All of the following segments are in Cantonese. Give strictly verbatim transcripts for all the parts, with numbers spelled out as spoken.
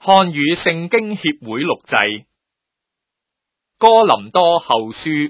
漢語聖經協會錄製，哥林多後書。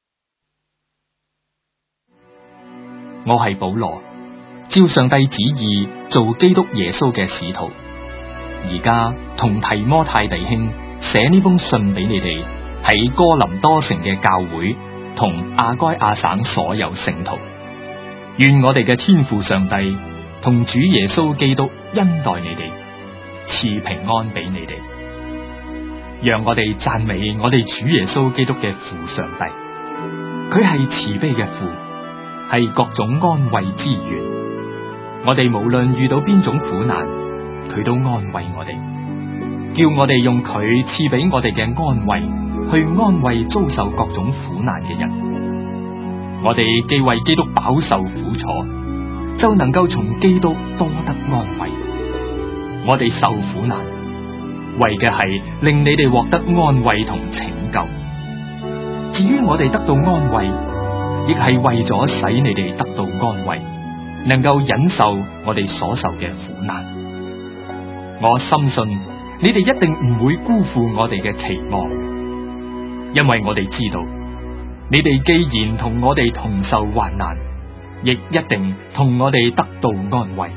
我係保羅，照上帝旨意做基督耶穌嘅使徒，而家同提摩太弟兄寫呢封信俾你哋，喺哥林多城嘅教會同亞該亞省所有聖徒。願我哋嘅天父上帝同主耶穌基督恩待你哋，賜平安俾你哋。讓我哋讚美我哋主耶穌基督嘅父上帝，佢係慈悲嘅父，係各種安慰之源。我哋無論遇到邊種苦難，佢都安慰我哋，叫我哋用佢賜俾我哋嘅安慰去安慰遭受各種苦難嘅人。我哋既為基督飽受苦楚，就能夠從基督多得安慰。我哋受苦難，為嘅係令你哋獲得安慰同拯救。至於我哋得到安慰，亦係為咗使你哋得到安慰，能夠忍受我哋所受嘅苦難。我深信你哋一定唔會辜負我哋嘅期望，因為我哋知道，你哋既然同我哋同受患難，亦一定同我哋得到安慰。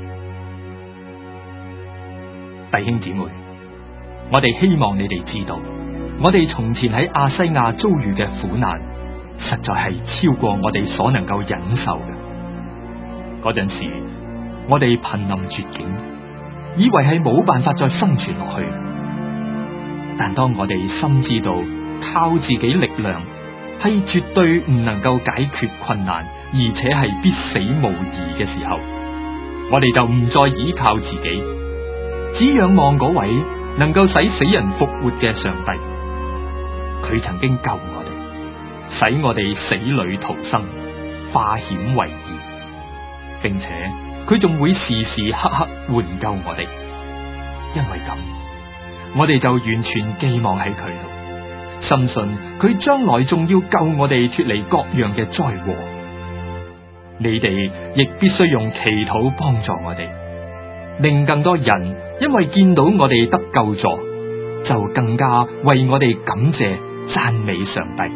弟兄姊妹，我哋希望你哋知道，我哋從前喺亞西亞遭遇嘅苦難，實在係超過我哋所能夠忍受嘅。嗰陣時，我哋瀕臨絕境，以為係冇辦法再生存落去。但當我哋深知道靠自己力量係絕對唔能夠解決困難，而且係必死無疑嘅時候，我哋就唔再依靠自己，只仰望嗰位能夠使死人復活嘅上帝。佢曾經救我哋，使我哋死裏逃生，化險為夷，並且佢仲會時時刻刻援救我哋。因為咁，我哋就完全寄望喺佢度，深信佢將來仲要救我哋脫離各樣嘅災禍。你哋亦必須用祈禱幫助我哋，令更多人因為見到我哋得救助，就更加為我哋感謝讚美上帝。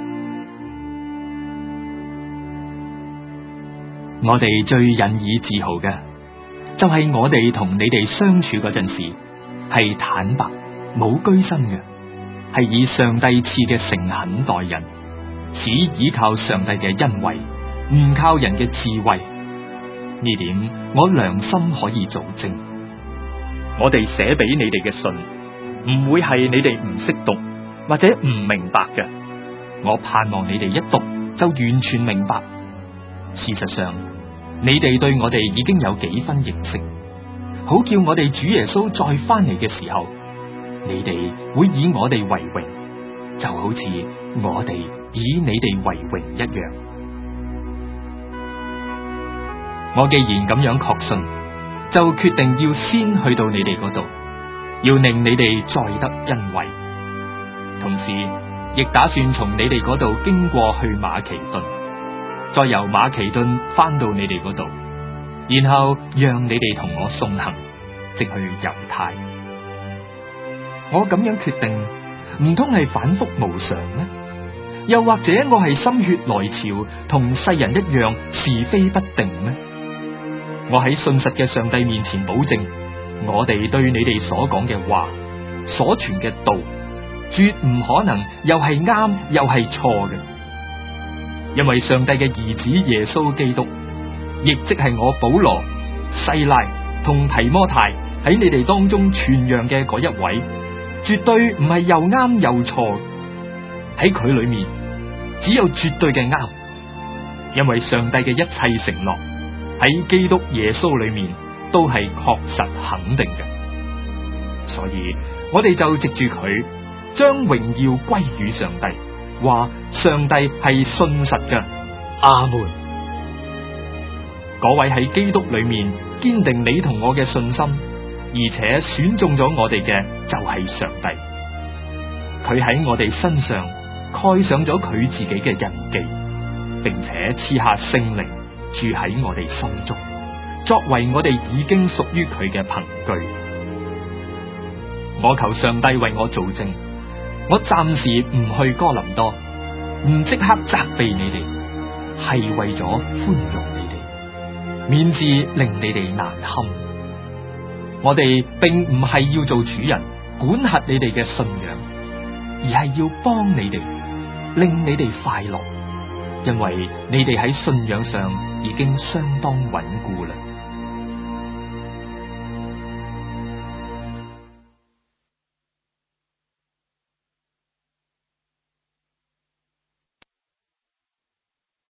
我哋最引以自豪嘅，就係我哋同你哋相處嗰陣時，係坦白冇居心嘅，係以上帝賜嘅誠懇待人，只依靠上帝嘅恩惠，唔靠人嘅智慧。呢點我良心可以做證。我哋寫俾你哋嘅信，唔會係你哋唔識讀或者唔明白嘅。我盼望你哋一讀就完全明白。事實上，你哋對我哋已經有幾分認識，好叫我哋主耶穌再翻嚟嘅時候，你哋會以我哋為榮，就好似我哋以你哋為榮一樣。我既然咁樣確信，就決定要先去到你哋嗰度，要令你哋再得恩惠。同時，亦打算從你哋嗰度經過去馬其頓，再由馬其頓翻到你哋嗰度，然後讓你哋同我送行，直去猶太。我咁樣決定，唔通係反覆無常咩？又或者我係心血來潮，同世人一樣是非不定咩？我喺信實嘅上帝面前保證，我哋對你哋所講嘅話，所傳嘅道，絕唔可能又係啱又係錯嘅。因為上帝嘅兒子耶穌基督，亦即係我保羅、西拉同提摩太喺你哋當中傳揚嘅嗰一位，絕對唔係又啱又錯。喺佢裏面只有絕對嘅啱，因為上帝嘅一切承諾喺基督耶穌裏面都係確實肯定嘅。所以我哋就藉住佢，將榮耀歸於上帝，話上帝係信實嘅。阿門。嗰位喺基督裏面堅定你同我嘅信心，而且選中咗我哋嘅就係上帝。佢喺我哋身上蓋上咗佢自己嘅印記，並且賜下聖靈住喺我哋心中，作為我哋已經屬於佢嘅憑據。 我求上帝為我做證，我暫時唔去哥林多，唔即刻責備你哋，係為咗寬容你哋，免致令你哋難堪。我哋並唔係要做主人，管轄你哋嘅信仰，而係要幫你哋，令你哋快樂，因為你哋喺信仰上已經相當穩固啦。